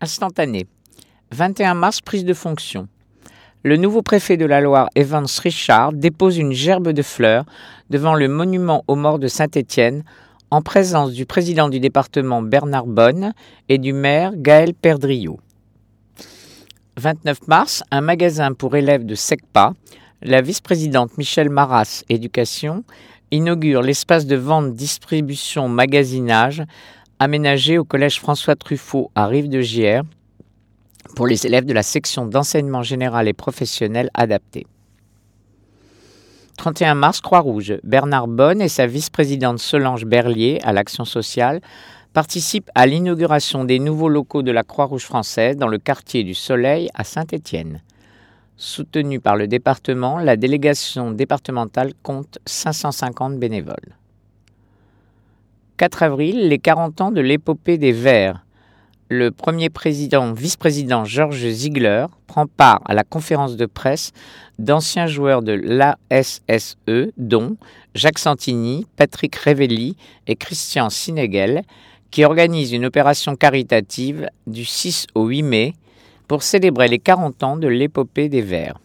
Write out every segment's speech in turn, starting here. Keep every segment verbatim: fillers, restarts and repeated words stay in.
Instantané. vingt et un mars, prise de fonction. Le nouveau préfet de la Loire, Evans Richard, dépose une gerbe de fleurs devant le monument aux morts de Saint-Étienne, en présence du président du département Bernard Bonne et du maire Gaël Perdriau. vingt-neuf mars, un magasin pour élèves de SECPA, la vice-présidente Michèle Maras, Éducation, inaugure l'espace de vente-distribution-magasinage aménagé au collège François Truffaut à Rive-de-Gier pour les élèves de la section d'enseignement général et professionnel adapté. trente et un mars, Croix-Rouge. Bernard Bonne et sa vice-présidente Solange Berlier à l'Action sociale participent à l'inauguration des nouveaux locaux de la Croix-Rouge française dans le quartier du Soleil à Saint-Étienne. Soutenue par le département, la délégation départementale compte cinq cent cinquante bénévoles. quatre avril, les quarante ans de l'épopée des Verts. Le premier président, vice-président Georges Ziegler prend part à la conférence de presse d'anciens joueurs de l'A S S E, dont Jacques Santini, Patrick Révelli et Christian Sinegel, qui organisent une opération caritative du six au huit mai pour célébrer les quarante ans de l'épopée des Verts.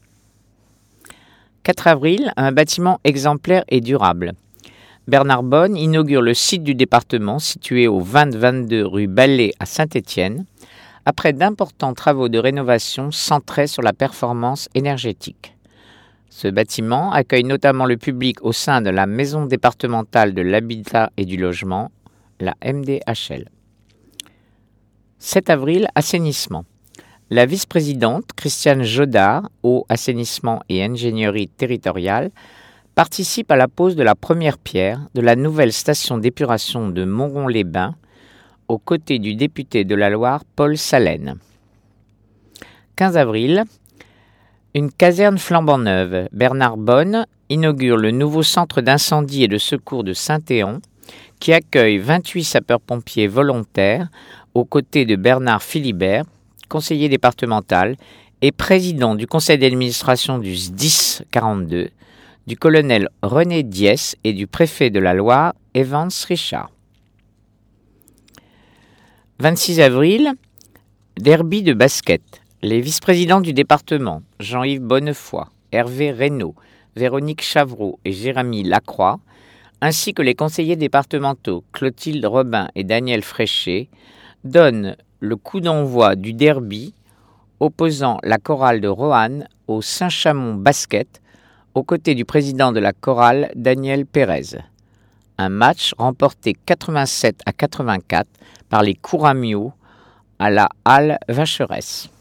quatre avril, un bâtiment exemplaire et durable. Bernard Bonne inaugure le site du département situé au vingt vingt-deux rue Ballet à Saint-Étienne, après d'importants travaux de rénovation centrés sur la performance énergétique. Ce bâtiment accueille notamment le public au sein de la Maison départementale de l'habitat et du logement, la M D H L. sept avril, assainissement. La vice-présidente Christiane Jodard, eau, assainissement et ingénierie territoriale, participe à la pose de la première pierre de la nouvelle station d'épuration de Montron-les-Bains, aux côtés du député de la Loire, Paul Salène. quinze avril, une caserne flambant neuve. Bernard Bonne inaugure le nouveau centre d'incendie et de secours de Saint-Éon, qui accueille vingt-huit sapeurs-pompiers volontaires, aux côtés de Bernard Philibert, conseiller départemental et président du conseil d'administration du S D I S quarante-deux, du colonel René Diès et du préfet de la Loire, Evans Richard. vingt-six avril, derby de basket. Les vice-présidents du département, Jean-Yves Bonnefoy, Hervé Reynaud, Véronique Chavreau et Jérémy Lacroix, ainsi que les conseillers départementaux Clotilde Robin et Daniel Fréchet, donnent le coup d'envoi du derby opposant la chorale de Roanne au Saint-Chamond Basket, aux côtés du président de la chorale, Daniel Pérez. Un match remporté quatre-vingt-sept à quatre-vingt-quatre par les Couramio à la Halle Vacheresse.